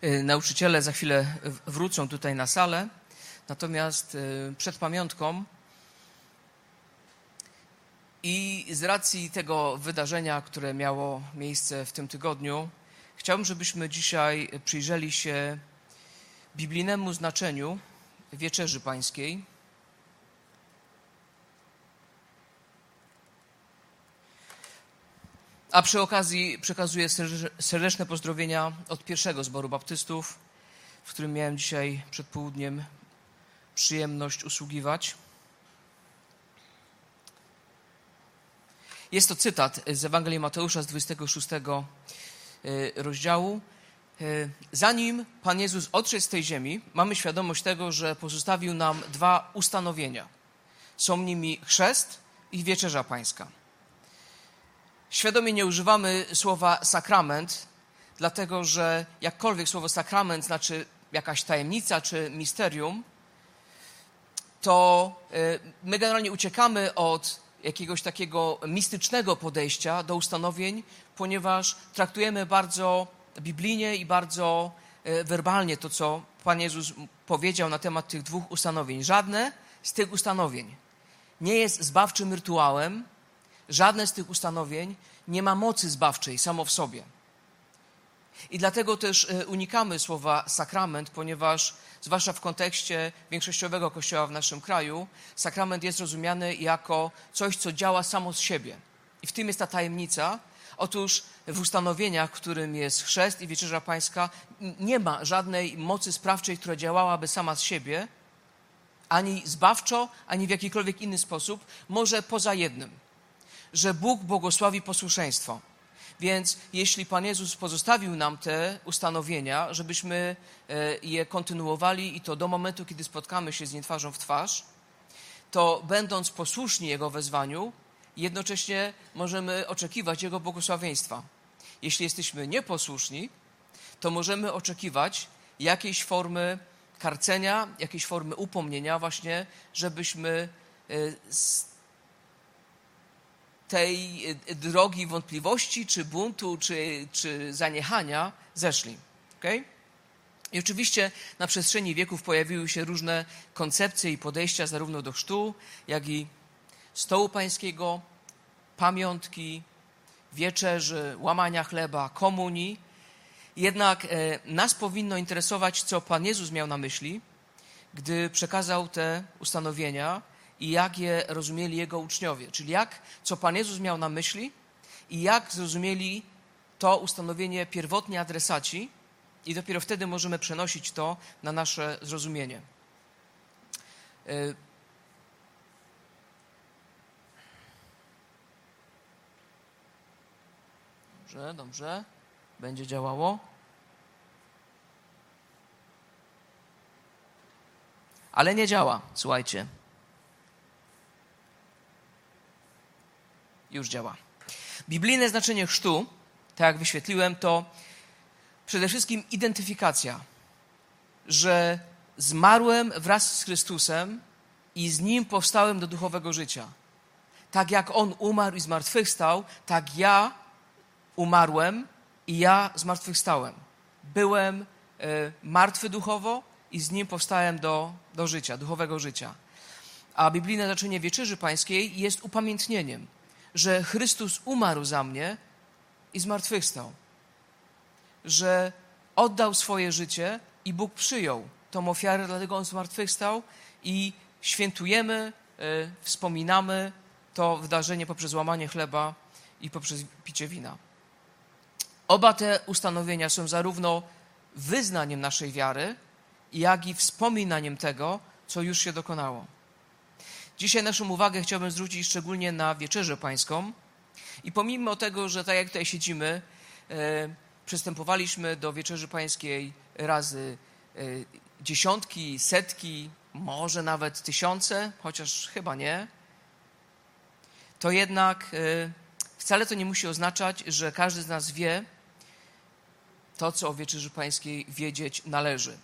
Nauczyciele za chwilę wrócą tutaj na salę, natomiast przed pamiątką i z racji tego wydarzenia, które miało miejsce w tym tygodniu, chciałbym, żebyśmy dzisiaj przyjrzeli się biblijnemu znaczeniu Wieczerzy Pańskiej. A przy okazji przekazuję serdeczne pozdrowienia od pierwszego zboru baptystów, w którym miałem dzisiaj przed południem przyjemność usługiwać. Jest to cytat z Ewangelii Mateusza z 26 rozdziału. Zanim Pan Jezus odszedł z tej ziemi, mamy świadomość tego, że pozostawił nam dwa ustanowienia. Są nimi chrzest i wieczerza pańska. Świadomie nie używamy słowa sakrament, dlatego że jakkolwiek słowo sakrament znaczy jakaś tajemnica czy misterium, to my generalnie uciekamy od jakiegoś takiego mistycznego podejścia do ustanowień, ponieważ traktujemy bardzo biblijnie i bardzo werbalnie to, co Pan Jezus powiedział na temat tych dwóch ustanowień. Żadne z tych ustanowień nie jest zbawczym rytuałem, żadne z tych ustanowień nie ma mocy zbawczej samo w sobie. I dlatego też unikamy słowa sakrament, ponieważ zwłaszcza w kontekście większościowego kościoła w naszym kraju, sakrament jest rozumiany jako coś, co działa samo z siebie. I w tym jest ta tajemnica. Otóż w ustanowieniach, w którym jest chrzest i wieczerza pańska, nie ma żadnej mocy sprawczej, która działałaby sama z siebie, ani zbawczo, ani w jakikolwiek inny sposób, może poza jednym, że Bóg błogosławi posłuszeństwo. Więc jeśli Pan Jezus pozostawił nam te ustanowienia, żebyśmy je kontynuowali i to do momentu, kiedy spotkamy się z nim twarzą w twarz, to będąc posłuszni Jego wezwaniu, jednocześnie możemy oczekiwać Jego błogosławieństwa. Jeśli jesteśmy nieposłuszni, to możemy oczekiwać jakiejś formy karcenia, jakiejś formy upomnienia właśnie, żebyśmy z tej drogi wątpliwości, czy buntu, czy zaniechania zeszli. Okay? I oczywiście na przestrzeni wieków pojawiły się różne koncepcje i podejścia zarówno do chrztu, jak i stołu pańskiego, pamiątki, wieczerzy, łamania chleba, komunii. Jednak nas powinno interesować, co Pan Jezus miał na myśli, gdy przekazał te ustanowienia i jak je rozumieli Jego uczniowie. Czyli co Pan Jezus miał na myśli i jak zrozumieli to ustanowienie pierwotni adresaci i dopiero wtedy możemy przenosić to na nasze zrozumienie. Dobrze. Będzie działało. Ale nie działa, słuchajcie. Już działa. Biblijne znaczenie chrztu, tak jak wyświetliłem, to przede wszystkim identyfikacja, że zmarłem wraz z Chrystusem i z Nim powstałem do duchowego życia. Tak jak On umarł i zmartwychwstał, tak ja umarłem i ja zmartwychwstałem. Byłem martwy duchowo i z Nim powstałem do życia, duchowego życia. A biblijne znaczenie Wieczerzy Pańskiej jest upamiętnieniem, że Chrystus umarł za mnie i zmartwychwstał. Że oddał swoje życie i Bóg przyjął tą ofiarę, dlatego On zmartwychwstał i świętujemy, wspominamy to wydarzenie poprzez łamanie chleba i poprzez picie wina. Oba te ustanowienia są zarówno wyznaniem naszej wiary, jak i wspominaniem tego, co już się dokonało. Dzisiaj naszą uwagę chciałbym zwrócić szczególnie na Wieczerzę Pańską i pomimo tego, że tak jak tutaj siedzimy, przystępowaliśmy do Wieczerzy Pańskiej razy dziesiątki, setki, może nawet tysiące, chociaż chyba nie, to jednak wcale to nie musi oznaczać, że każdy z nas wie to, co o Wieczerzy Pańskiej wiedzieć należy.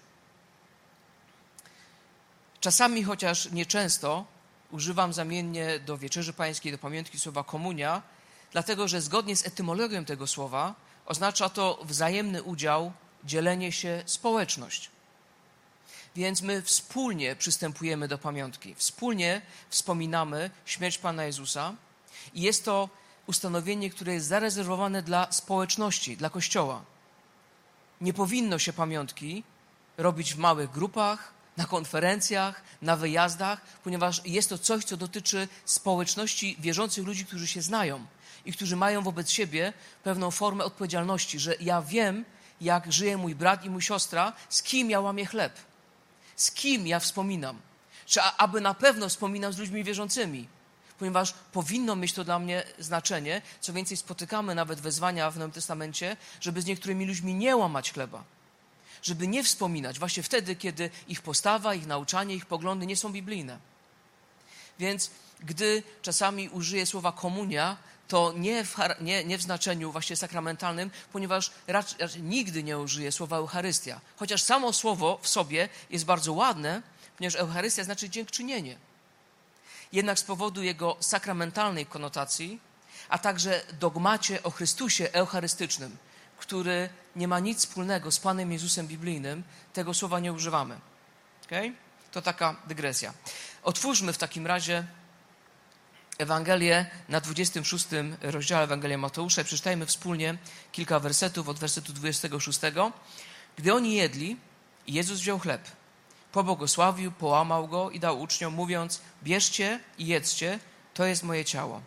Czasami, chociaż nieczęsto, używam zamiennie do Wieczerzy Pańskiej, do pamiątki słowa komunia, dlatego że zgodnie z etymologią tego słowa oznacza to wzajemny udział dzielenie się, społeczność. Więc my wspólnie przystępujemy do pamiątki, wspólnie wspominamy śmierć Pana Jezusa i jest to ustanowienie, które jest zarezerwowane dla społeczności, dla Kościoła. Nie powinno się pamiątki robić w małych grupach, na konferencjach, na wyjazdach, ponieważ jest to coś, co dotyczy społeczności wierzących ludzi, którzy się znają i którzy mają wobec siebie pewną formę odpowiedzialności, że ja wiem, jak żyje mój brat i mój siostra, z kim ja łamię chleb, z kim ja wspominam, czy aby na pewno wspominam z ludźmi wierzącymi, ponieważ powinno mieć to dla mnie znaczenie. Co więcej, spotykamy nawet wezwania w Nowym Testamencie, żeby z niektórymi ludźmi nie łamać chleba, żeby nie wspominać właśnie wtedy, kiedy ich postawa, ich nauczanie, ich poglądy nie są biblijne. Więc gdy czasami użyję słowa komunia, to nie w znaczeniu właśnie sakramentalnym, ponieważ raczej nigdy nie użyję słowa Eucharystia. Chociaż samo słowo w sobie jest bardzo ładne, ponieważ Eucharystia znaczy dziękczynienie. Jednak z powodu jego sakramentalnej konotacji, a także dogmacie o Chrystusie eucharystycznym, który nie ma nic wspólnego z Panem Jezusem biblijnym, tego słowa nie używamy. Okay? To taka dygresja. Otwórzmy w takim razie Ewangelię na 26 rozdziale Ewangelia Mateusza. Przeczytajmy wspólnie kilka wersetów od wersetu 26. Gdy oni jedli, Jezus wziął chleb, pobłogosławił, połamał go i dał uczniom, mówiąc: bierzcie i jedzcie, to jest moje ciało.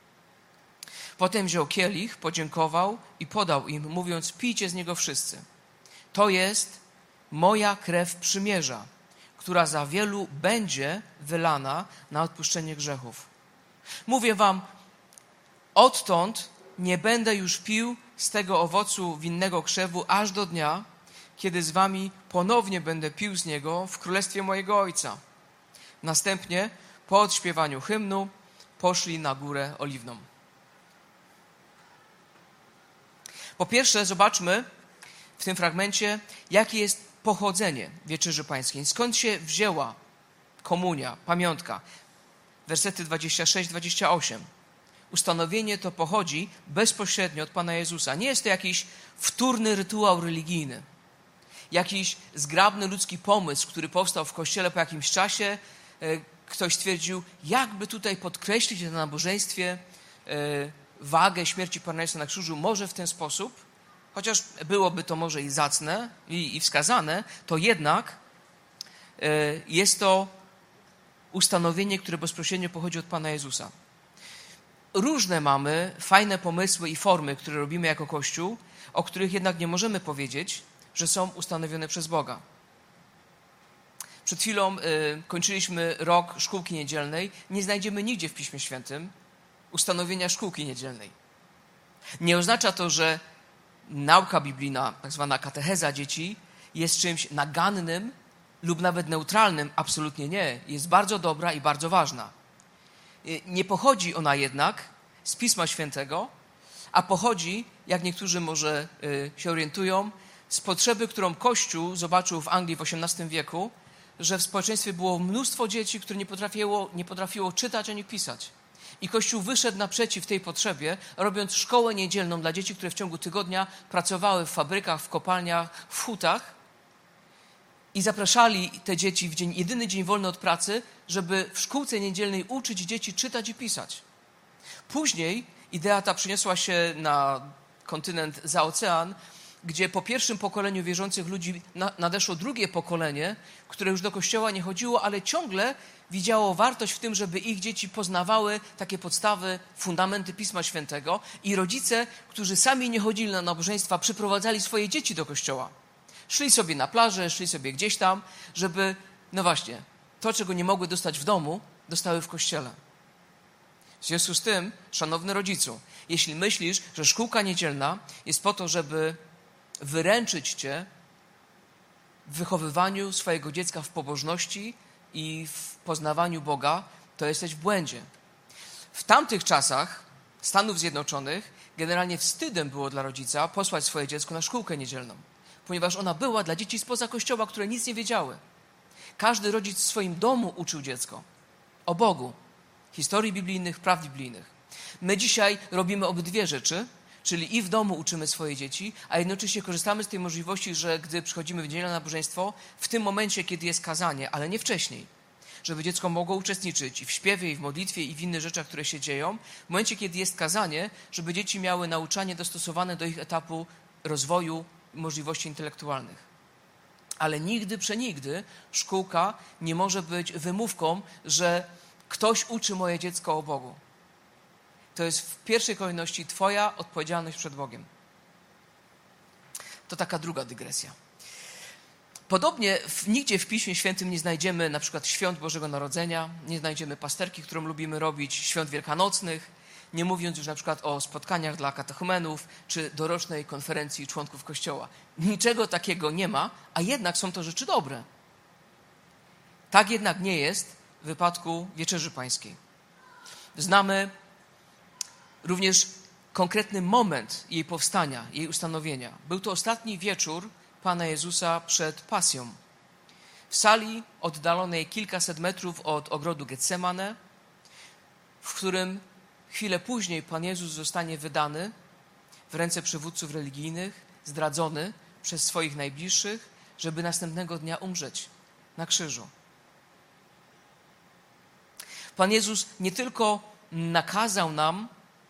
Potem wziął kielich, podziękował i podał im, mówiąc: pijcie z niego wszyscy. To jest moja krew przymierza, która za wielu będzie wylana na odpuszczenie grzechów. Mówię wam, odtąd nie będę już pił z tego owocu winnego krzewu aż do dnia, kiedy z wami ponownie będę pił z niego w królestwie mojego Ojca. Następnie, po odśpiewaniu hymnu, poszli na Górę Oliwną. Po pierwsze, zobaczmy w tym fragmencie, jakie jest pochodzenie Wieczerzy Pańskiej. Skąd się wzięła komunia, pamiątka? Wersety 26-28. Ustanowienie to pochodzi bezpośrednio od Pana Jezusa. Nie jest to jakiś wtórny rytuał religijny, jakiś zgrabny ludzki pomysł, który powstał w Kościele po jakimś czasie. Ktoś stwierdził, jakby tutaj podkreślić na nabożeństwie wagę śmierci Pana Jezusa na krzyżu, może w ten sposób, chociaż byłoby to może i zacne i wskazane, to jednak jest to ustanowienie, które bezpośrednio pochodzi od Pana Jezusa. Różne mamy fajne pomysły i formy, które robimy jako Kościół, o których jednak nie możemy powiedzieć, że są ustanowione przez Boga. Przed chwilą kończyliśmy rok szkółki niedzielnej. Nie znajdziemy nigdzie w Piśmie Świętym ustanowienia szkółki niedzielnej. Nie oznacza to, że nauka biblijna, tak zwana katecheza dzieci, jest czymś nagannym lub nawet neutralnym. Absolutnie nie. Jest bardzo dobra i bardzo ważna. Nie pochodzi ona jednak z Pisma Świętego, a pochodzi, jak niektórzy może się orientują, z potrzeby, którą Kościół zobaczył w Anglii w XVIII wieku, że w społeczeństwie było mnóstwo dzieci, które nie potrafiło czytać ani pisać. I Kościół wyszedł naprzeciw tej potrzebie, robiąc szkołę niedzielną dla dzieci, które w ciągu tygodnia pracowały w fabrykach, w kopalniach, w hutach i zapraszali te dzieci w jedyny dzień wolny od pracy, żeby w szkółce niedzielnej uczyć dzieci czytać i pisać. Później idea ta przeniosła się na kontynent za ocean, gdzie po pierwszym pokoleniu wierzących ludzi nadeszło drugie pokolenie, które już do kościoła nie chodziło, ale ciągle widziało wartość w tym, żeby ich dzieci poznawały takie podstawy, fundamenty Pisma Świętego i rodzice, którzy sami nie chodzili na nabożeństwa, przyprowadzali swoje dzieci do kościoła. Szli sobie na plażę, szli sobie gdzieś tam, żeby, no właśnie, to, czego nie mogły dostać w domu, dostały w kościele. W związku z tym, szanowny rodzicu, jeśli myślisz, że szkółka niedzielna jest po to, żeby wyręczyć cię w wychowywaniu swojego dziecka w pobożności i w poznawaniu Boga, to jesteś w błędzie. W tamtych czasach Stanów Zjednoczonych generalnie wstydem było dla rodzica posłać swoje dziecko na szkółkę niedzielną, ponieważ ona była dla dzieci spoza kościoła, które nic nie wiedziały. Każdy rodzic w swoim domu uczył dziecko o Bogu, historii biblijnych, praw biblijnych. My dzisiaj robimy obydwie rzeczy, Czyli i w domu uczymy swoje dzieci, a jednocześnie korzystamy z tej możliwości, że gdy przychodzimy w niedzielę na nabożeństwo, w tym momencie, kiedy jest kazanie, ale nie wcześniej, żeby dziecko mogło uczestniczyć i w śpiewie, i w modlitwie, i w innych rzeczach, które się dzieją. W momencie, kiedy jest kazanie, żeby dzieci miały nauczanie dostosowane do ich etapu rozwoju możliwości intelektualnych. Ale nigdy, przenigdy szkółka nie może być wymówką, że ktoś uczy moje dziecko o Bogu. To jest w pierwszej kolejności twoja odpowiedzialność przed Bogiem. To taka druga dygresja. Podobnie nigdzie w Piśmie Świętym nie znajdziemy na przykład świąt Bożego Narodzenia, nie znajdziemy pasterki, którą lubimy robić, świąt wielkanocnych, nie mówiąc już na przykład o spotkaniach dla katechumenów czy dorocznej konferencji członków Kościoła. Niczego takiego nie ma, a jednak są to rzeczy dobre. Tak jednak nie jest w wypadku Wieczerzy Pańskiej. Znamy również konkretny moment jej powstania, jej ustanowienia. Był to ostatni wieczór Pana Jezusa przed pasją. W sali oddalonej kilkaset metrów od ogrodu Getsemane, w którym chwilę później Pan Jezus zostanie wydany w ręce przywódców religijnych, zdradzony przez swoich najbliższych, żeby następnego dnia umrzeć na krzyżu. Pan Jezus nie tylko nakazał nam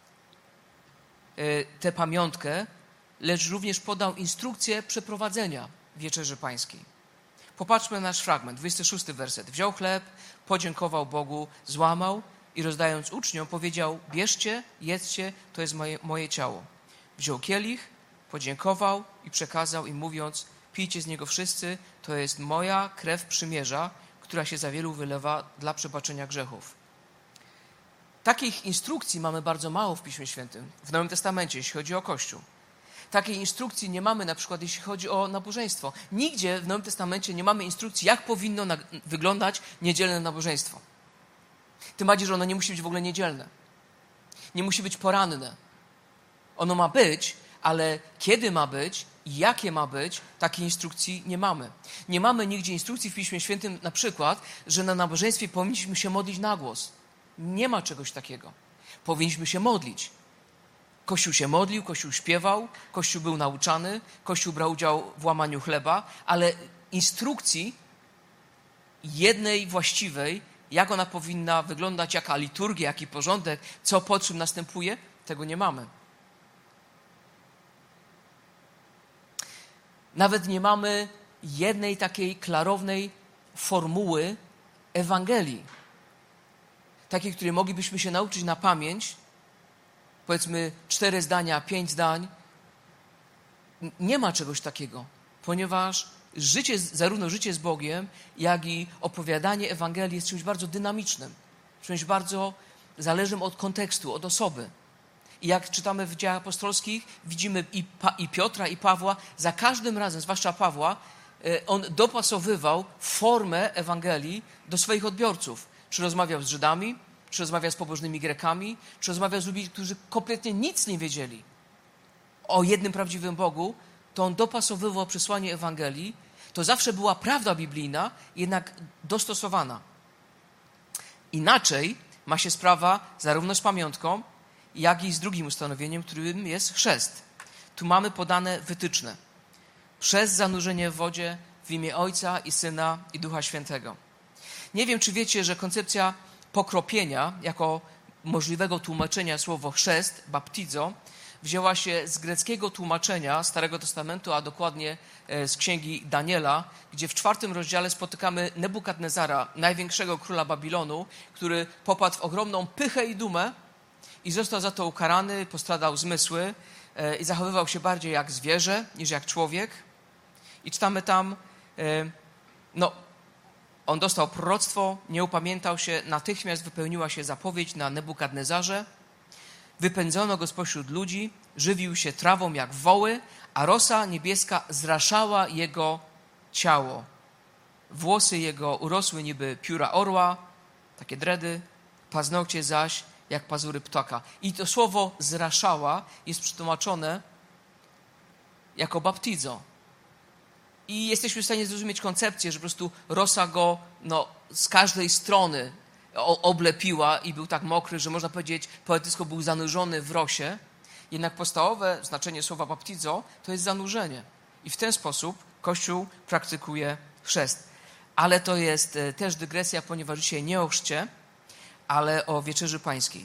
tę pamiątkę, lecz również podał instrukcję przeprowadzenia Wieczerzy Pańskiej. Popatrzmy na nasz fragment, 26 werset. Wziął chleb, podziękował Bogu, złamał i rozdając uczniom powiedział: bierzcie, jedzcie, to jest moje ciało. Wziął kielich, podziękował i przekazał im mówiąc: pijcie z niego wszyscy, to jest moja krew przymierza, która się za wielu wylewa dla przebaczenia grzechów. Takich instrukcji mamy bardzo mało w Piśmie Świętym, w Nowym Testamencie, jeśli chodzi o Kościół. Takiej instrukcji nie mamy na przykład, jeśli chodzi o nabożeństwo. Nigdzie w Nowym Testamencie nie mamy instrukcji, jak powinno wyglądać niedzielne nabożeństwo. Tym bardziej, że ono nie musi być w ogóle niedzielne. Nie musi być poranne. Ono ma być, ale kiedy ma być i jakie ma być, takiej instrukcji nie mamy. Nie mamy nigdzie instrukcji w Piśmie Świętym na przykład, że na nabożeństwie powinniśmy się modlić na głos. Nie ma czegoś takiego. Powinniśmy się modlić. Kościół się modlił, Kościół śpiewał, Kościół był nauczany, Kościół brał udział w łamaniu chleba, ale instrukcji jednej właściwej, jak ona powinna wyglądać, jaka liturgia, jaki porządek, co po czym następuje, tego nie mamy. Nawet nie mamy jednej takiej klarownej formuły Ewangelii, takiej, której moglibyśmy się nauczyć na pamięć, powiedzmy 4 zdania, 5 zdań. Nie ma czegoś takiego, ponieważ zarówno życie z Bogiem, jak i opowiadanie Ewangelii jest czymś bardzo dynamicznym, czymś bardzo zależnym od kontekstu, od osoby. I jak czytamy w Dziejach Apostolskich, widzimy i Piotra, i Pawła, za każdym razem, zwłaszcza Pawła, on dopasowywał formę Ewangelii do swoich odbiorców. Czy rozmawiał z Żydami, czy rozmawiał z pobożnymi Grekami, czy rozmawiał z ludźmi, którzy kompletnie nic nie wiedzieli o jednym prawdziwym Bogu, to on dopasowywał przesłanie Ewangelii. To zawsze była prawda biblijna, jednak dostosowana. Inaczej ma się sprawa zarówno z pamiątką, jak i z drugim ustanowieniem, którym jest chrzest. Tu mamy podane wytyczne. Przez zanurzenie w wodzie w imię Ojca i Syna i Ducha Świętego. Nie wiem, czy wiecie, że koncepcja pokropienia jako możliwego tłumaczenia słowo chrzest, baptizo, wzięła się z greckiego tłumaczenia Starego Testamentu, a dokładnie z Księgi Daniela, gdzie w 4 rozdziale spotykamy Nebukadnezara, największego króla Babilonu, który popadł w ogromną pychę i dumę i został za to ukarany, postradał zmysły i zachowywał się bardziej jak zwierzę niż jak człowiek. I czytamy tam, on dostał proroctwo, nie upamiętał się, natychmiast wypełniła się zapowiedź na Nebukadnezarze. Wypędzono go spośród ludzi, żywił się trawą jak woły, a rosa niebieska zraszała jego ciało. Włosy jego urosły niby pióra orła, takie dredy, paznokcie zaś jak pazury ptaka. I to słowo zraszała jest przetłumaczone jako baptizo. I jesteśmy w stanie zrozumieć koncepcję, że po prostu rosa go z każdej strony oblepiła i był tak mokry, że można powiedzieć, poetycko był zanurzony w rosie. Jednak podstawowe znaczenie słowa baptizo to jest zanurzenie. I w ten sposób Kościół praktykuje chrzest. Ale to jest też dygresja, ponieważ dzisiaj nie o chrzcie, ale o Wieczerzy Pańskiej.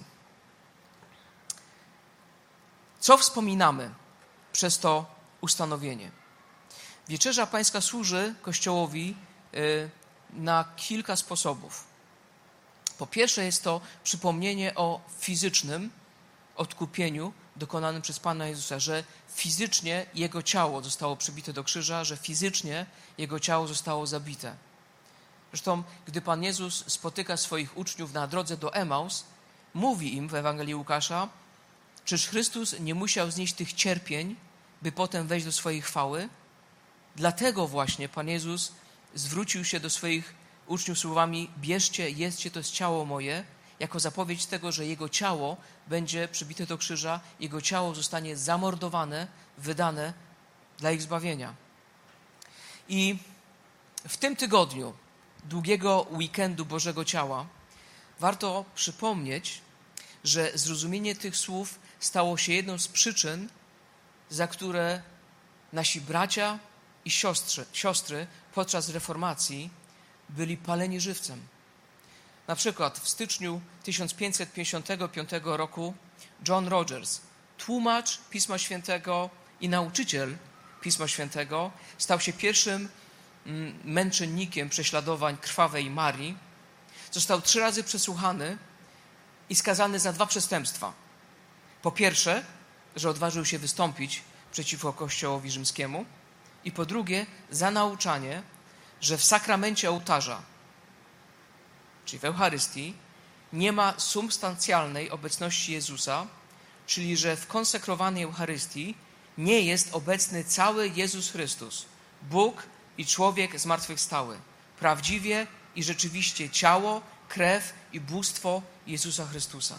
Co wspominamy przez to ustanowienie? Wieczerza Pańska służy Kościołowi na kilka sposobów. Po pierwsze jest to przypomnienie o fizycznym odkupieniu dokonanym przez Pana Jezusa, że fizycznie Jego ciało zostało przybite do krzyża, że fizycznie Jego ciało zostało zabite. Zresztą, gdy Pan Jezus spotyka swoich uczniów na drodze do Emaus, mówi im w Ewangelii Łukasza, czyż Chrystus nie musiał znieść tych cierpień, by potem wejść do swojej chwały? Dlatego właśnie Pan Jezus zwrócił się do swoich uczniów słowami: bierzcie, jedzcie, to jest ciało moje, jako zapowiedź tego, że Jego ciało będzie przybite do krzyża, Jego ciało zostanie zamordowane, wydane dla ich zbawienia. I w tym tygodniu długiego weekendu Bożego Ciała warto przypomnieć, że zrozumienie tych słów stało się jedną z przyczyn, za które nasi bracia i siostry podczas reformacji byli paleni żywcem. Na przykład w styczniu 1555 roku John Rogers, tłumacz Pisma Świętego i nauczyciel Pisma Świętego, stał się pierwszym męczennikiem prześladowań krwawej Marii. Został 3 razy przesłuchany i skazany za 2 przestępstwa. Po pierwsze, że odważył się wystąpić przeciwko Kościołowi rzymskiemu, i po drugie, za nauczanie, że w sakramencie ołtarza, czyli w Eucharystii, nie ma substancjalnej obecności Jezusa, czyli że w konsekrowanej Eucharystii nie jest obecny cały Jezus Chrystus, Bóg i człowiek zmartwychwstały, prawdziwie i rzeczywiście ciało, krew i bóstwo Jezusa Chrystusa.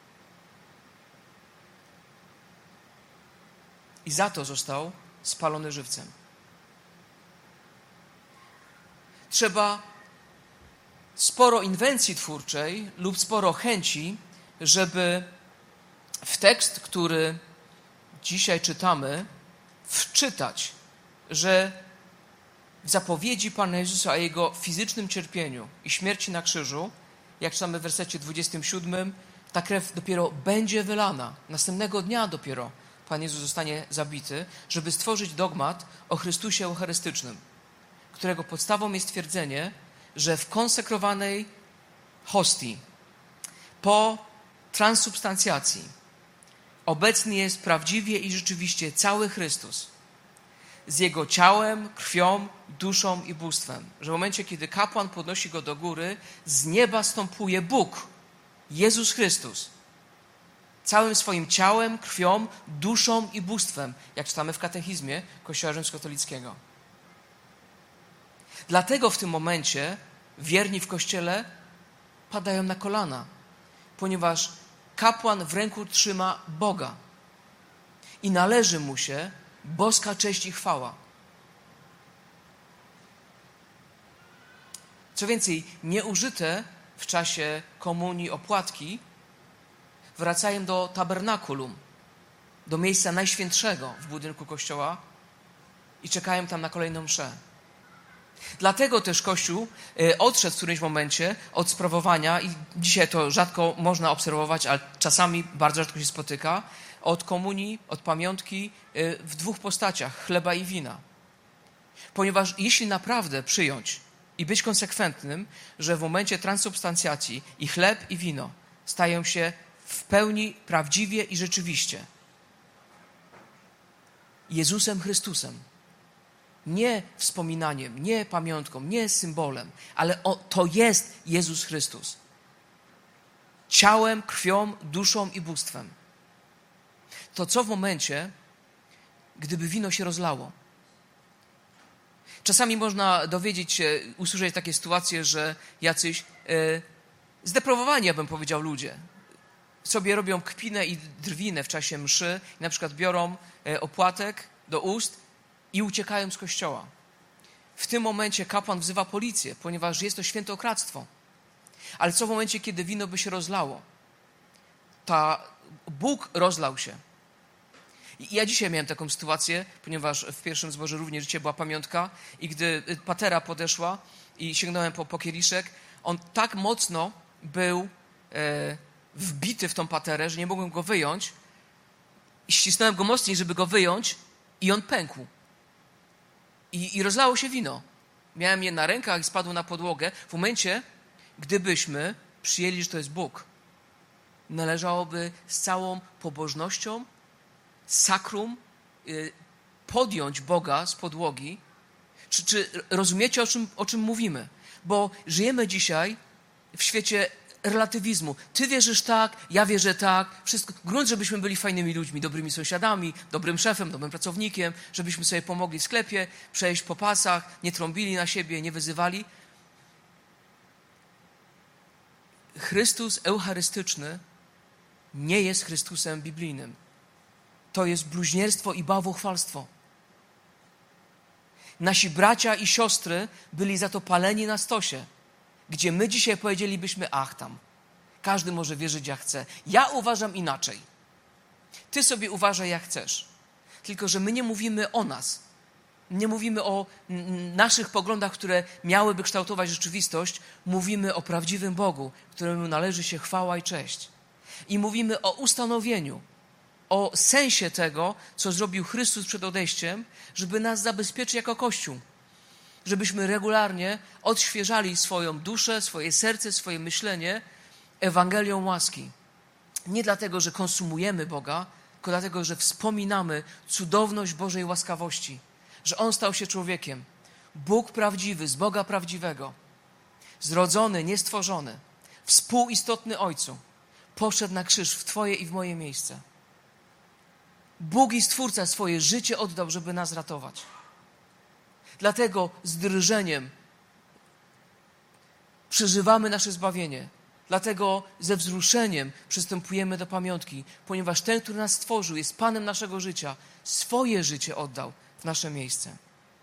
I za to został spalony żywcem. Trzeba sporo inwencji twórczej lub sporo chęci, żeby w tekst, który dzisiaj czytamy, wczytać, że w zapowiedzi Pana Jezusa o Jego fizycznym cierpieniu i śmierci na krzyżu, jak czytamy w wersecie 27, ta krew dopiero będzie wylana. Następnego dnia dopiero Pan Jezus zostanie zabity, żeby stworzyć dogmat o Chrystusie eucharystycznym, którego podstawą jest twierdzenie, że w konsekrowanej hostii po transsubstancjacji obecny jest prawdziwie i rzeczywiście cały Chrystus z Jego ciałem, krwią, duszą i bóstwem. Że w momencie, kiedy kapłan podnosi go do góry, z nieba stąpuje Bóg, Jezus Chrystus, całym swoim ciałem, krwią, duszą i bóstwem, jak czytamy w katechizmie Kościoła rzymskokatolickiego. Dlatego w tym momencie wierni w Kościele padają na kolana, ponieważ kapłan w ręku trzyma Boga i należy mu się boska cześć i chwała. Co więcej, nieużyte w czasie komunii opłatki wracają do tabernakulum, do miejsca najświętszego w budynku Kościoła i czekają tam na kolejną mszę. Dlatego też Kościół odszedł w którymś momencie od sprawowania, i dzisiaj to rzadko można obserwować, ale czasami bardzo rzadko się spotyka, od komunii, od pamiątki w 2 postaciach, chleba i wina. Ponieważ jeśli naprawdę przyjąć i być konsekwentnym, że w momencie transsubstancjacji i chleb i wino stają się w pełni prawdziwie i rzeczywiście Jezusem Chrystusem, nie wspominaniem, nie pamiątką, nie symbolem, ale to jest Jezus Chrystus. Ciałem, krwią, duszą i bóstwem. To co w momencie, gdyby wino się rozlało? Czasami można dowiedzieć się, usłyszeć takie sytuacje, że jacyś zdeprawowani, ja bym powiedział, ludzie sobie robią kpinę i drwinę w czasie mszy, i na przykład biorą opłatek do ust i uciekają z kościoła. W tym momencie kapłan wzywa policję, ponieważ jest to świętokradztwo. Ale co w momencie, kiedy wino by się rozlało? Bóg rozlał się. I ja dzisiaj miałem taką sytuację, ponieważ w pierwszym zborze również życie była pamiątka i gdy patera podeszła i sięgnąłem po kieliszek, on tak mocno był wbity w tą paterę, że nie mogłem go wyjąć. I ścisnąłem go mocniej, żeby go wyjąć i on pękł. I rozlało się wino. Miałem je na rękach i spadło na podłogę. W momencie, gdybyśmy przyjęli, że to jest Bóg, należałoby z całą pobożnością, sakrum, podjąć Boga z podłogi. Czy rozumiecie, o czym mówimy? Bo żyjemy dzisiaj w świecie relatywizmu. Ty wierzysz tak, ja wierzę tak. Wszystko. Grunt, żebyśmy byli fajnymi ludźmi, dobrymi sąsiadami, dobrym szefem, dobrym pracownikiem, żebyśmy sobie pomogli w sklepie, przejść po pasach, nie trąbili na siebie, nie wyzywali. Chrystus eucharystyczny nie jest Chrystusem biblijnym. To jest bluźnierstwo i bałwochwalstwo. Nasi bracia i siostry byli za to paleni na stosie, gdzie my dzisiaj powiedzielibyśmy, ach tam, każdy może wierzyć jak chce. Ja uważam inaczej. Ty sobie uważaj jak chcesz. Tylko że my nie mówimy o nas. Nie mówimy o naszych poglądach, które miałyby kształtować rzeczywistość. Mówimy o prawdziwym Bogu, któremu należy się chwała i cześć. I mówimy o ustanowieniu, o sensie tego, co zrobił Chrystus przed odejściem, żeby nas zabezpieczyć jako Kościół. Żebyśmy regularnie odświeżali swoją duszę, swoje serce, swoje myślenie Ewangelią łaski. Nie dlatego, że konsumujemy Boga, tylko dlatego, że wspominamy cudowność Bożej łaskawości, że On stał się człowiekiem. Bóg prawdziwy, z Boga prawdziwego, zrodzony, niestworzony, współistotny Ojcu, poszedł na krzyż w Twoje i w moje miejsce. Bóg i Stwórca swoje życie oddał, żeby nas ratować. Dlatego z drżeniem przeżywamy nasze zbawienie. Dlatego ze wzruszeniem przystępujemy do pamiątki, ponieważ ten, który nas stworzył, jest Panem naszego życia, swoje życie oddał w nasze miejsce.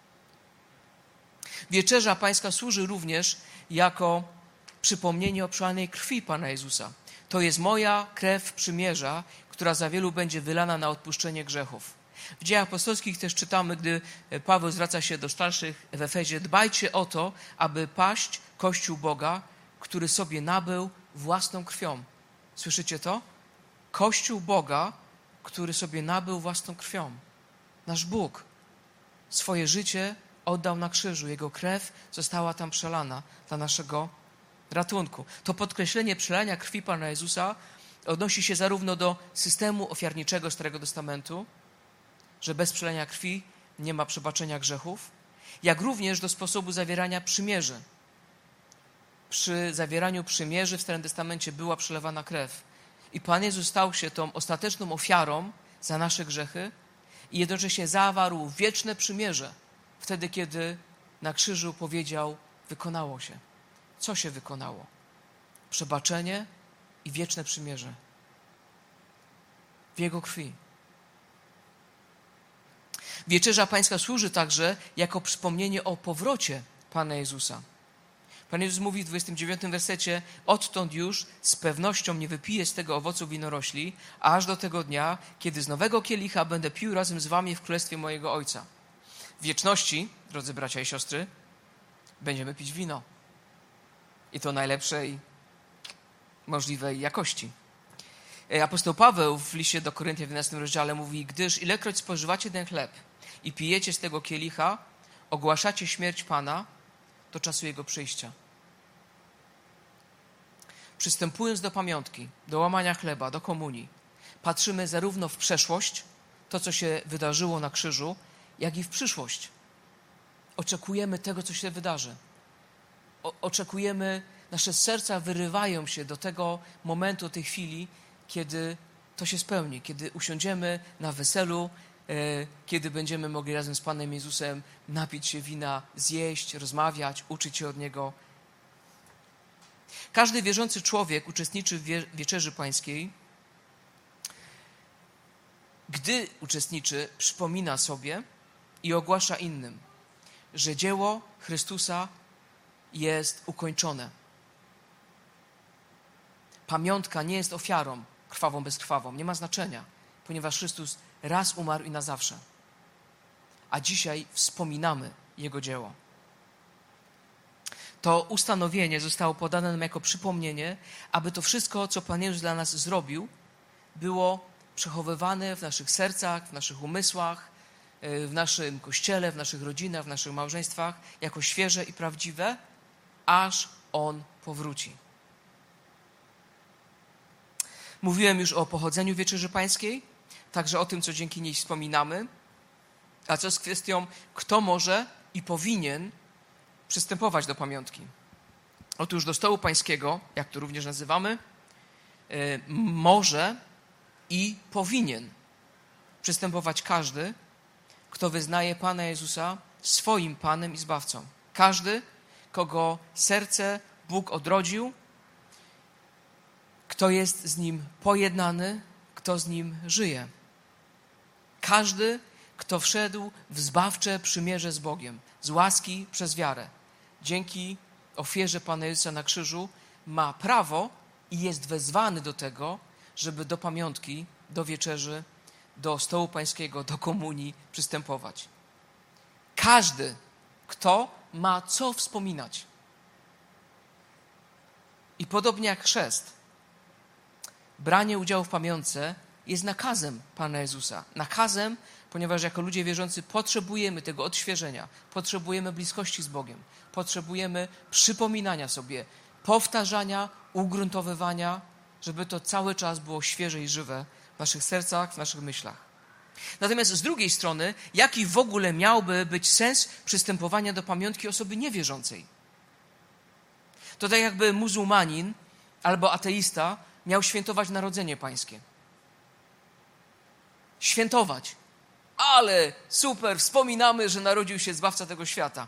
Wieczerza Pańska służy również jako przypomnienie o przelanej krwi Pana Jezusa. To jest moja krew przymierza, która za wielu będzie wylana na odpuszczenie grzechów. W Dziejach Apostolskich też czytamy, gdy Paweł zwraca się do starszych w Efezie: dbajcie o to, aby paść Kościół Boga, który sobie nabył własną krwią. Słyszycie to? Kościół Boga, który sobie nabył własną krwią. Nasz Bóg swoje życie oddał na krzyżu. Jego krew została tam przelana dla naszego ratunku. To podkreślenie przelania krwi Pana Jezusa odnosi się zarówno do systemu ofiarniczego Starego Testamentu, że bez przelania krwi nie ma przebaczenia grzechów, jak również do sposobu zawierania przymierzy. Przy zawieraniu przymierzy w Starym Testamencie była przelewana krew. I Pan Jezus stał się tą ostateczną ofiarą za nasze grzechy i jednocześnie zawarł wieczne przymierze wtedy, kiedy na krzyżu powiedział: wykonało się. Co się wykonało? Przebaczenie i wieczne przymierze. W Jego krwi. Wieczerza Pańska służy także jako przypomnienie o powrocie Pana Jezusa. Pan Jezus mówi w 29 wersecie: odtąd już z pewnością nie wypiję z tego owocu winorośli, aż do tego dnia, kiedy z nowego kielicha będę pił razem z wami w królestwie mojego Ojca. W wieczności, drodzy bracia i siostry, będziemy pić wino. I to najlepszej możliwej jakości. Apostoł Paweł w liście do Koryntian w 11 rozdziale mówi: gdyż ilekroć spożywacie ten chleb i pijecie z tego kielicha, ogłaszacie śmierć Pana do czasu Jego przyjścia. Przystępując do pamiątki, do łamania chleba, do komunii, patrzymy zarówno w przeszłość, to co się wydarzyło na krzyżu, jak i w przyszłość. Oczekujemy tego, co się wydarzy. Oczekujemy, nasze serca wyrywają się do tego momentu, tej chwili, kiedy to się spełni, kiedy usiądziemy na weselu, kiedy będziemy mogli razem z Panem Jezusem napić się wina, zjeść, rozmawiać, uczyć się od Niego. Każdy wierzący człowiek uczestniczy w Wieczerzy Pańskiej. Gdy uczestniczy, przypomina sobie i ogłasza innym, że dzieło Chrystusa jest ukończone. Pamiątka nie jest ofiarą krwawą, bezkrwawą. Nie ma znaczenia, ponieważ Chrystus raz umarł i na zawsze. A dzisiaj wspominamy Jego dzieło. To ustanowienie zostało podane nam jako przypomnienie, aby to wszystko, co Pan Jezus dla nas zrobił, było przechowywane w naszych sercach, w naszych umysłach, w naszym kościele, w naszych rodzinach, w naszych małżeństwach, jako świeże i prawdziwe, aż On powróci. Mówiłem już o pochodzeniu Wieczerzy Pańskiej, także o tym, co dzięki niej wspominamy, a co z kwestią, kto może i powinien przystępować do pamiątki. Otóż do stołu pańskiego, jak to również nazywamy, może i powinien przystępować każdy, kto wyznaje Pana Jezusa swoim Panem i Zbawcą. Każdy, kogo serce Bóg odrodził, kto jest z Nim pojednany, kto z Nim żyje. Każdy, kto wszedł w zbawcze przymierze z Bogiem, z łaski przez wiarę. Dzięki ofierze Pana Jezusa na krzyżu ma prawo i jest wezwany do tego, żeby do pamiątki, do wieczerzy, do stołu pańskiego, do komunii przystępować. Każdy, kto ma co wspominać. I podobnie jak chrzest, branie udziału w pamiątce jest nakazem Pana Jezusa. Nakazem, ponieważ jako ludzie wierzący potrzebujemy tego odświeżenia, potrzebujemy bliskości z Bogiem, potrzebujemy przypominania sobie, powtarzania, ugruntowywania, żeby to cały czas było świeże i żywe w naszych sercach, w naszych myślach. Natomiast z drugiej strony, jaki w ogóle miałby być sens przystępowania do pamiątki osoby niewierzącej? To tak jakby muzułmanin albo ateista miał świętować Narodzenie Pańskie. Świętować. Ale super, wspominamy, że narodził się Zbawca tego świata.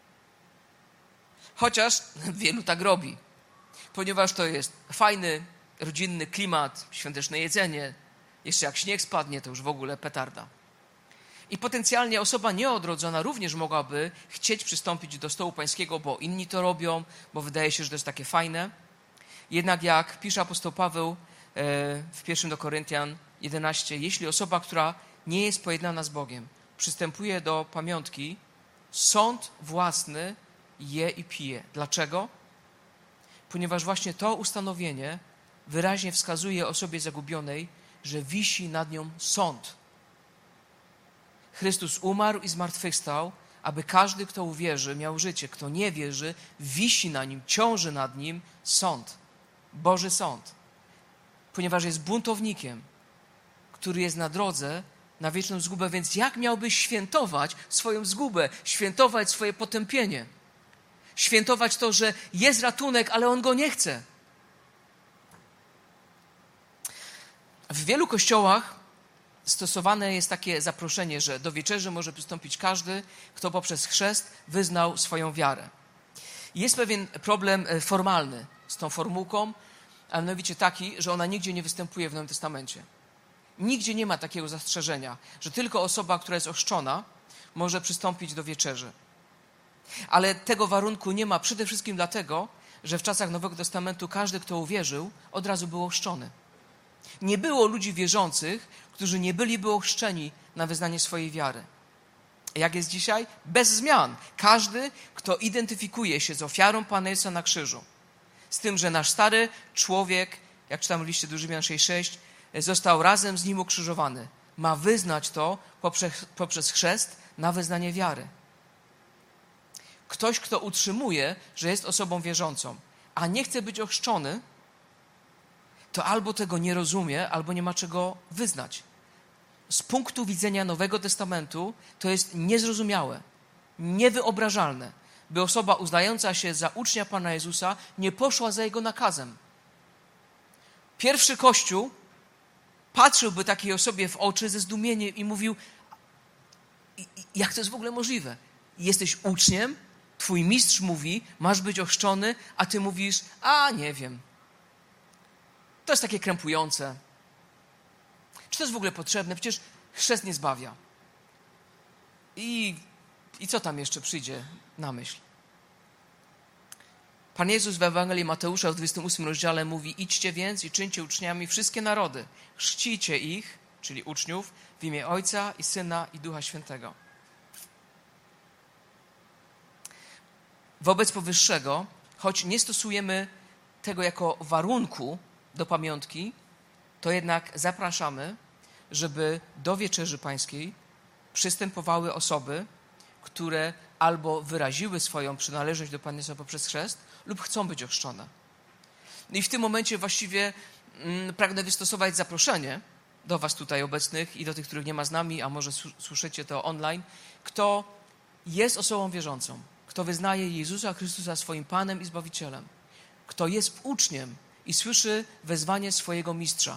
Chociaż wielu tak robi, ponieważ to jest fajny, rodzinny klimat, świąteczne jedzenie. Jeszcze jak śnieg spadnie, to już w ogóle petarda. I potencjalnie osoba nieodrodzona również mogłaby chcieć przystąpić do stołu pańskiego, bo inni to robią, bo wydaje się, że to jest takie fajne. Jednak jak pisze apostoł Paweł w 1 do Koryntian 11, jeśli osoba, która nie jest pojednana z Bogiem, przystępuje do pamiątki, sąd własny je i pije. Dlaczego? Ponieważ właśnie to ustanowienie wyraźnie wskazuje osobie zagubionej, że wisi nad nią sąd. Chrystus umarł i zmartwychwstał, aby każdy, kto uwierzy, miał życie. Kto nie wierzy, wisi na nim, ciąży nad nim sąd. Boży sąd. Ponieważ jest buntownikiem, który jest na drodze na wieczną zgubę, więc jak miałby świętować swoją zgubę, świętować swoje potępienie, świętować to, że jest ratunek, ale on go nie chce. W wielu kościołach stosowane jest takie zaproszenie, że do wieczerzy może przystąpić każdy, kto poprzez chrzest wyznał swoją wiarę. Jest pewien problem formalny z tą formułką, a mianowicie taki, że ona nigdzie nie występuje w Nowym Testamencie. Nigdzie nie ma takiego zastrzeżenia, że tylko osoba, która jest ochrzczona, może przystąpić do wieczerzy. Ale tego warunku nie ma przede wszystkim dlatego, że w czasach Nowego Testamentu każdy, kto uwierzył, od razu był ochrzczony. Nie było ludzi wierzących, którzy nie byliby ochrzczeni na wyznanie swojej wiary. Jak jest dzisiaj? Bez zmian. Każdy, kto identyfikuje się z ofiarą Pana Jezusa na krzyżu, z tym, że nasz stary człowiek, jak czytamy w liście do Rzymian 6,6, został razem z nim ukrzyżowany. Ma wyznać to poprzez chrzest na wyznanie wiary. Ktoś, kto utrzymuje, że jest osobą wierzącą, a nie chce być ochrzczony, to albo tego nie rozumie, albo nie ma czego wyznać. Z punktu widzenia Nowego Testamentu to jest niezrozumiałe, niewyobrażalne, by osoba uznająca się za ucznia Pana Jezusa nie poszła za Jego nakazem. Pierwszy Kościół patrzyłby takiej osobie w oczy ze zdumieniem i mówił, jak to jest w ogóle możliwe? Jesteś uczniem, twój mistrz mówi, masz być ochrzczony, a ty mówisz, nie wiem. To jest takie krępujące. Czy to jest w ogóle potrzebne? Przecież chrzest nie zbawia. I co tam jeszcze przyjdzie na myśl? Pan Jezus w Ewangelii Mateusza w 28 rozdziale mówi, idźcie więc i czyńcie uczniami wszystkie narody. Chrzcijcie ich czyli uczniów, w imię Ojca i Syna i Ducha Świętego. Wobec powyższego, choć nie stosujemy tego jako warunku do pamiątki, to jednak zapraszamy, żeby do Wieczerzy Pańskiej przystępowały osoby, które albo wyraziły swoją przynależność do Pana Jezusa poprzez chrzest, lub chcą być ochrzczone. I w tym momencie właściwie pragnę wystosować zaproszenie do was tutaj obecnych i do tych, których nie ma z nami, a może słyszycie to online, kto jest osobą wierzącą, kto wyznaje Jezusa Chrystusa swoim Panem i Zbawicielem, kto jest uczniem i słyszy wezwanie swojego mistrza.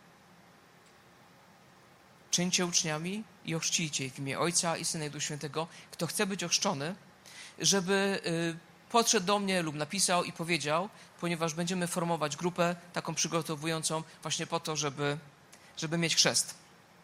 Czyńcie uczniami i ochrzcijcie w imię Ojca i Syna i Ducha Świętego. Kto chce być ochrzczony, żeby podszedł do mnie lub napisał i powiedział, ponieważ będziemy formować grupę taką przygotowującą właśnie po to, żeby mieć chrzest.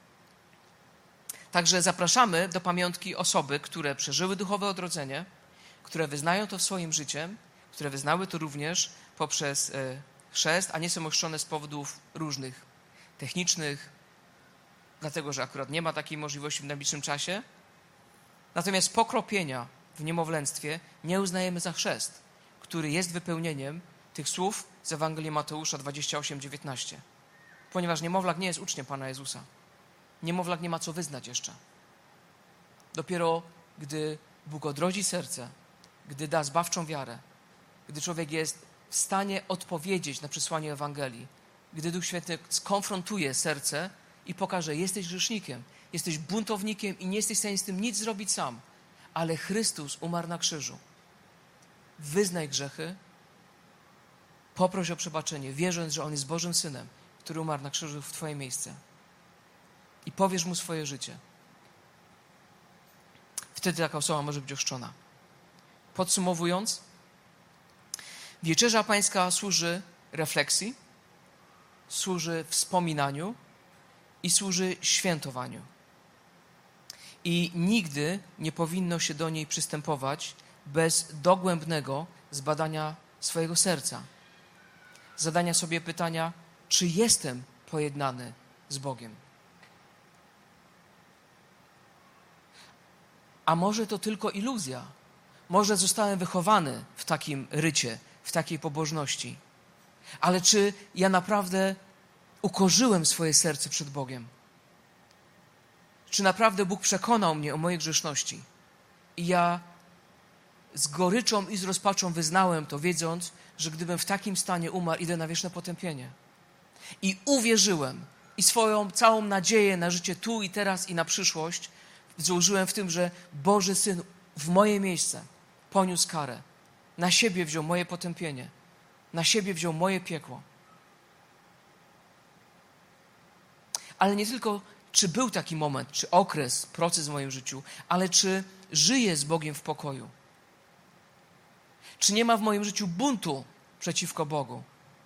Także zapraszamy do pamiątki osoby, które przeżyły duchowe odrodzenie, które wyznają to swoim życiem, które wyznały to również poprzez chrzest, a nie są ochrzczone z powodów różnych, technicznych, dlatego że akurat nie ma takiej możliwości w najbliższym czasie. Natomiast pokropienia w niemowlęctwie nie uznajemy za chrzest, który jest wypełnieniem tych słów z Ewangelii Mateusza 28:19. Ponieważ niemowlak nie jest uczniem Pana Jezusa. Niemowlak nie ma co wyznać jeszcze. Dopiero gdy Bóg odrodzi serce, gdy da zbawczą wiarę, gdy człowiek jest w stanie odpowiedzieć na przesłanie Ewangelii, gdy Duch Święty skonfrontuje serce i pokaże, jesteś grzesznikiem, jesteś buntownikiem i nie jesteś w stanie z tym nic zrobić sam, ale Chrystus umarł na krzyżu. Wyznaj grzechy, poproś o przebaczenie, wierząc, że On jest Bożym Synem, który umarł na krzyżu w twoje miejsce. I powiesz Mu swoje życie. Wtedy taka osoba może być ochrzczona. Podsumowując, Wieczerza Pańska służy refleksji, służy wspominaniu i służy świętowaniu. I nigdy nie powinno się do niej przystępować bez dogłębnego zbadania swojego serca. Zadania sobie pytania, czy jestem pojednany z Bogiem? A może to tylko iluzja? Może zostałem wychowany w takim rycie, w takiej pobożności. Ale czy ja naprawdę ukorzyłem swoje serce przed Bogiem? Czy naprawdę Bóg przekonał mnie o mojej grzeszności? I ja z goryczą i z rozpaczą wyznałem to, wiedząc, że gdybym w takim stanie umarł, idę na wieczne potępienie. I uwierzyłem i swoją całą nadzieję na życie tu i teraz i na przyszłość złożyłem w tym, że Boży Syn w moje miejsce poniósł karę. Na siebie wziął moje potępienie. Na siebie wziął moje piekło. Ale nie tylko, czy był taki moment, czy okres, proces w moim życiu, ale czy żyję z Bogiem w pokoju. Czy nie ma w moim życiu buntu przeciwko Bogu?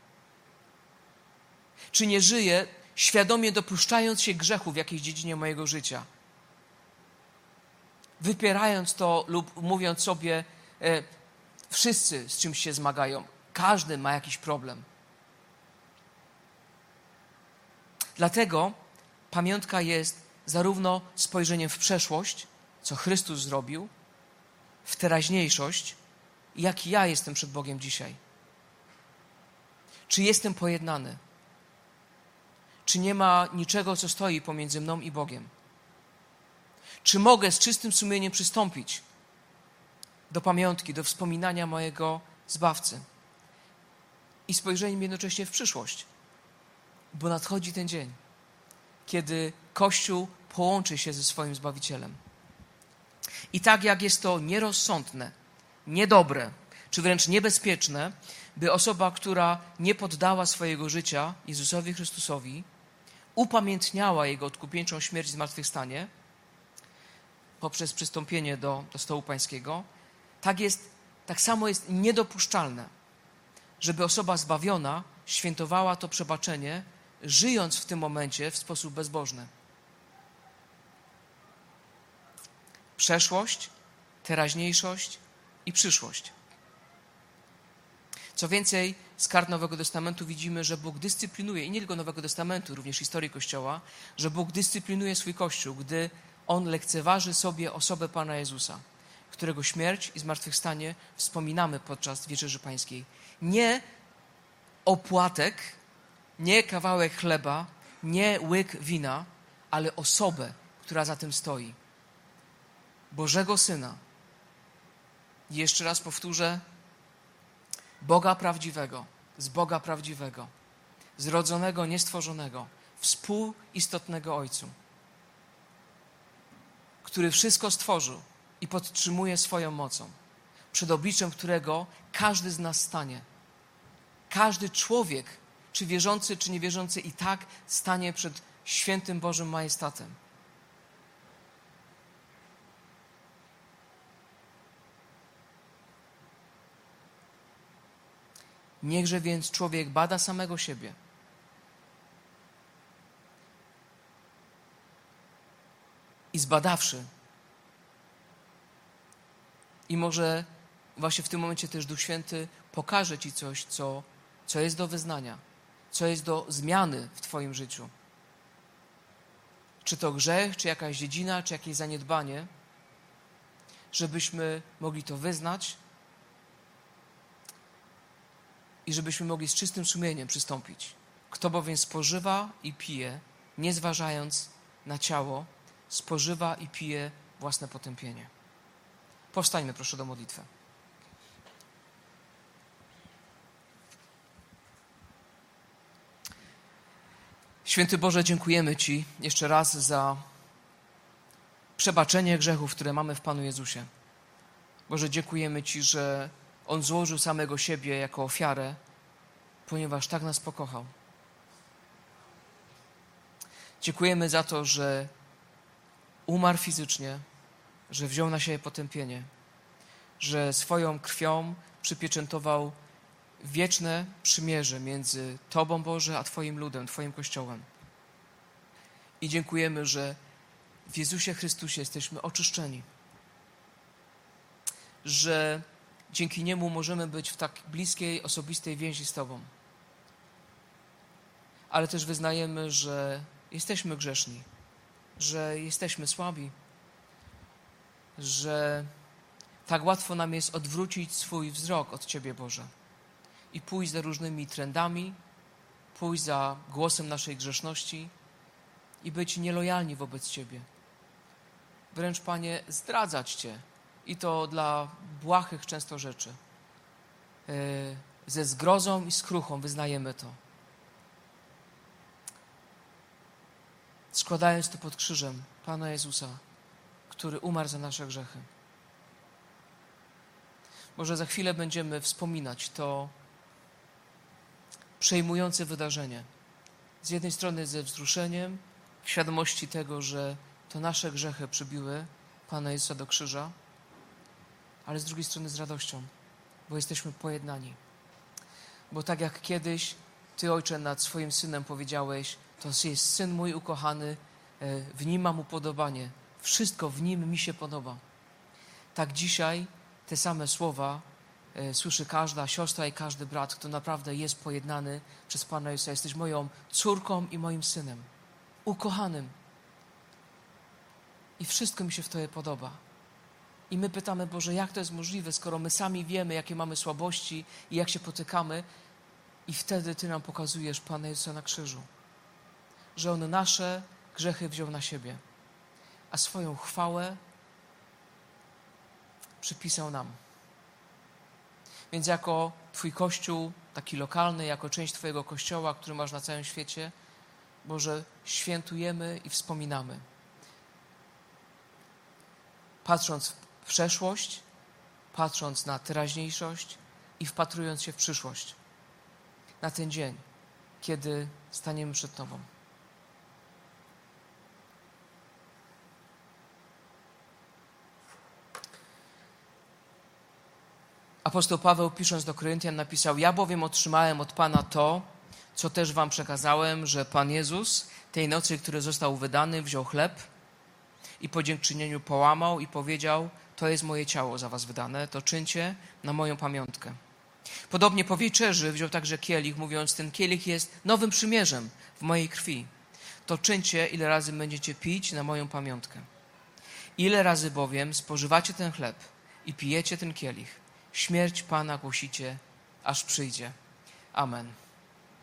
Czy nie żyję świadomie dopuszczając się grzechu w jakiejś dziedzinie mojego życia? Wypierając to lub mówiąc sobie, wszyscy z czymś się zmagają. Każdy ma jakiś problem. Dlatego pamiątka jest zarówno spojrzeniem w przeszłość, co Chrystus zrobił, w teraźniejszość, jak ja jestem przed Bogiem dzisiaj. Czy jestem pojednany? Czy nie ma niczego, co stoi pomiędzy mną i Bogiem? Czy mogę z czystym sumieniem przystąpić do pamiątki, do wspominania mojego Zbawcy i spojrzeniem jednocześnie w przyszłość? Bo nadchodzi ten dzień, kiedy Kościół połączy się ze swoim Zbawicielem. I tak jak jest to nierozsądne, niedobre, czy wręcz niebezpieczne, by osoba, która nie poddała swojego życia Jezusowi Chrystusowi, upamiętniała Jego odkupieńczą śmierć i zmartwychwstanie poprzez przystąpienie do stołu pańskiego, tak samo jest niedopuszczalne, żeby osoba zbawiona świętowała to przebaczenie, żyjąc w tym momencie w sposób bezbożny. Przeszłość, teraźniejszość i przyszłość. Co więcej, z kart Nowego Testamentu widzimy, że Bóg dyscyplinuje, i nie tylko Nowego Testamentu, również historii Kościoła, że Bóg dyscyplinuje swój Kościół, gdy On lekceważy sobie osobę Pana Jezusa, którego śmierć i zmartwychwstanie wspominamy podczas Wieczerzy Pańskiej. Nie opłatek, nie kawałek chleba, nie łyk wina, ale osobę, która za tym stoi. Bożego Syna. I jeszcze raz powtórzę, Boga prawdziwego, z Boga prawdziwego, zrodzonego, niestworzonego, współistotnego Ojcu, który wszystko stworzył i podtrzymuje swoją mocą, przed obliczem którego każdy z nas stanie. Każdy człowiek, czy wierzący, czy niewierzący, i tak stanie przed świętym Bożym majestatem. Niechże więc człowiek bada samego siebie. I zbadawszy, i może właśnie w tym momencie też Duch Święty pokaże Ci coś, co jest do wyznania, co jest do zmiany w Twoim życiu. Czy to grzech, czy jakaś dziedzina, czy jakieś zaniedbanie, żebyśmy mogli to wyznać i żebyśmy mogli z czystym sumieniem przystąpić. Kto bowiem spożywa i pije, nie zważając na ciało, spożywa i pije własne potępienie. Powstańmy proszę do modlitwy. Święty Boże, dziękujemy Ci jeszcze raz za przebaczenie grzechów, które mamy w Panu Jezusie. Boże, dziękujemy Ci, że On złożył samego siebie jako ofiarę, ponieważ tak nas pokochał. Dziękujemy za to, że umarł fizycznie, że wziął na siebie potępienie, że swoją krwią przypieczętował wieczne przymierze między Tobą, Boże, a Twoim ludem, Twoim Kościołem. I dziękujemy, że w Jezusie Chrystusie jesteśmy oczyszczeni, że dzięki Niemu możemy być w tak bliskiej, osobistej więzi z Tobą. Ale też wyznajemy, że jesteśmy grzeszni, że jesteśmy słabi, że tak łatwo nam jest odwrócić swój wzrok od Ciebie, Boże, i pójść za różnymi trendami, pójść za głosem naszej grzeszności i być nielojalni wobec Ciebie. Wręcz, Panie, zdradzać Cię, i to dla błahych często rzeczy. Ze zgrozą i skruchą wyznajemy to. Składając to pod krzyżem Pana Jezusa, który umarł za nasze grzechy. Może za chwilę będziemy wspominać to przejmujące wydarzenie. Z jednej strony ze wzruszeniem, w świadomości tego, że to nasze grzechy przybiły Pana Jezusa do krzyża, ale z drugiej strony z radością, bo jesteśmy pojednani. Bo tak jak kiedyś Ty, Ojcze, nad swoim Synem powiedziałeś, to jest Syn mój ukochany, w Nim mam upodobanie. Wszystko w Nim mi się podoba. Tak dzisiaj te same słowa słyszy każda siostra i każdy brat, kto naprawdę jest pojednany przez Pana Jezusa. Jesteś moją córką i moim synem, ukochanym. I wszystko mi się w Tobie podoba. I my pytamy, Boże, jak to jest możliwe, skoro my sami wiemy, jakie mamy słabości i jak się potykamy, i wtedy Ty nam pokazujesz Pana Jezusa na krzyżu, że On nasze grzechy wziął na siebie, a swoją chwałę przypisał nam. Więc jako Twój Kościół, taki lokalny, jako część Twojego Kościoła, który masz na całym świecie, Boże, świętujemy i wspominamy. Patrząc w przeszłość, patrząc na teraźniejszość i wpatrując się w przyszłość. Na ten dzień, kiedy staniemy przed Tobą. Apostoł Paweł, pisząc do Koryntian, napisał: ja bowiem otrzymałem od Pana to, co też wam przekazałem, że Pan Jezus tej nocy, który został wydany, wziął chleb i po dziękczynieniu połamał i powiedział: to jest moje ciało za was wydane, to czyńcie na moją pamiątkę. Podobnie po wieczerzy wziął także kielich, mówiąc, ten kielich jest nowym przymierzem w mojej krwi. To czyńcie, ile razy będziecie pić na moją pamiątkę. Ile razy bowiem spożywacie ten chleb i pijecie ten kielich, śmierć Pana głosicie, aż przyjdzie. Amen.